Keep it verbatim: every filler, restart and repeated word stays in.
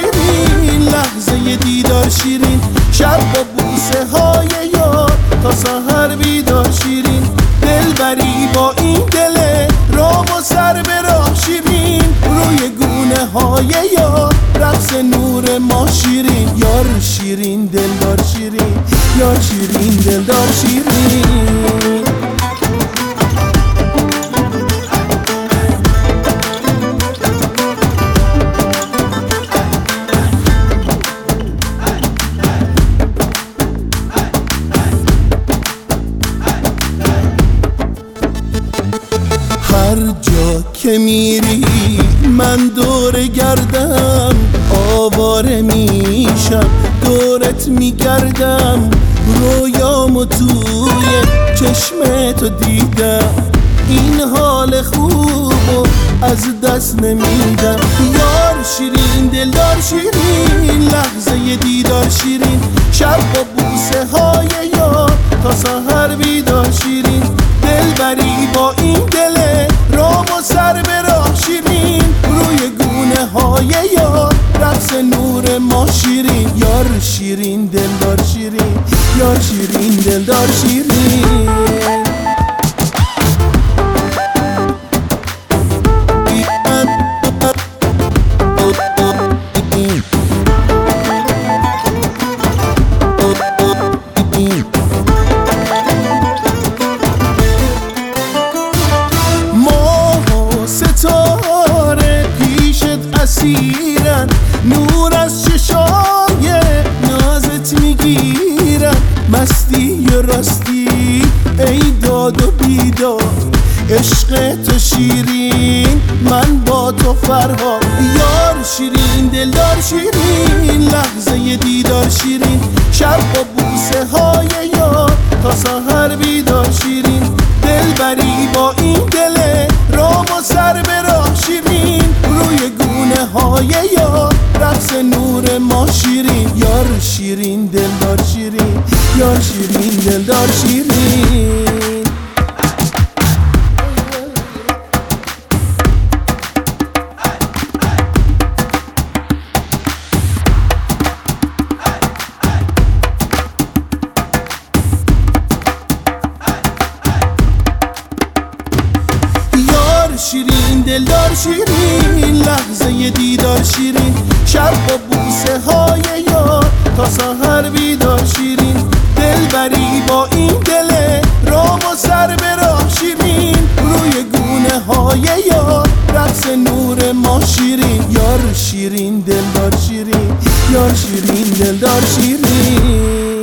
شیرین، لحظه دیدار شیرین، شب با بوسه های یار تا سحر بیدار شیرین، دلبری با این دل رام و سر به راه شیرین، روی گونه های یار رقص نور ما شیرین، یار شیرین دلدار شیرین، یار شیرین دلدار شیرین. هر جا که میری من دور گردم، آواره میشم دورت میگردم، رویامو توی چشم تو دیدم، این حال خوبو از دست نمیدم، یار شیرین دلدار شیرین، لحظه دیدار شیرین، شب با بوسه های یار تا سحر بیدار شیرین، دلبری با این دل رام و سر به راه شیرین، روی گونه های یار رقص نور ما شیرین، یار شیرین دلدار شیرین، یار شیرین دلدار شیرین. ستاره پیشت اسیرن، نور از چشای نازت میگیرن، مستی و راستی ای داد و بیداد، عشق تو شیرین من با تو فرهاد، یار شیرین دلدار شیرین، لحظه دیدار شیرین، شب با بوسه های یار تا سحر بیدار شیرین، دلبری با این دل رام و سر به راه شیرین، روی گونه های یار رقص نور ما شیرین، یار شیرین دلدار شیرین، یار شیرین دلدار شیرین. شیرین دلدار شیرین، لحظه دیدار شیرین، شب با بوسه های یار تا سحر بیدار شیرین، دلبری با این دل رام و سر به راه شیرین، روی گونه های یار رقص نور ما شیرین، یار شیرین دلدار شیرین، یار شیرین دلدار شیرین.